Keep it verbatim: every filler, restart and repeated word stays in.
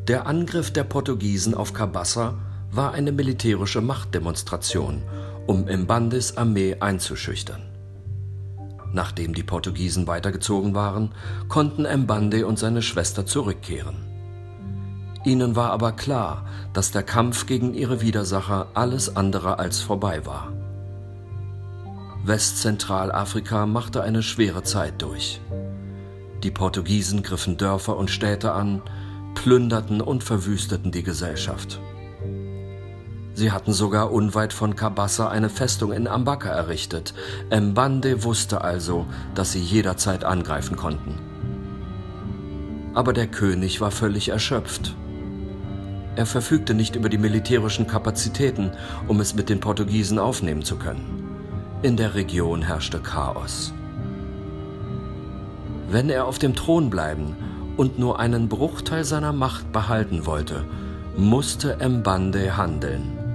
Der Angriff der Portugiesen auf Cabaça war eine militärische Machtdemonstration, um Mbandes Armee einzuschüchtern. Nachdem die Portugiesen weitergezogen waren, konnten Mbande und seine Schwester zurückkehren. Ihnen war aber klar, dass der Kampf gegen ihre Widersacher alles andere als vorbei war. Westzentralafrika machte eine schwere Zeit durch. Die Portugiesen griffen Dörfer und Städte an, plünderten und verwüsteten die Gesellschaft. Sie hatten sogar unweit von Cabaça eine Festung in Ambaca errichtet. Mbande wusste also, dass sie jederzeit angreifen konnten. Aber der König war völlig erschöpft. Er verfügte nicht über die militärischen Kapazitäten, um es mit den Portugiesen aufnehmen zu können. In der Region herrschte Chaos. Wenn er auf dem Thron bleiben und nur einen Bruchteil seiner Macht behalten wollte, musste Mbande handeln.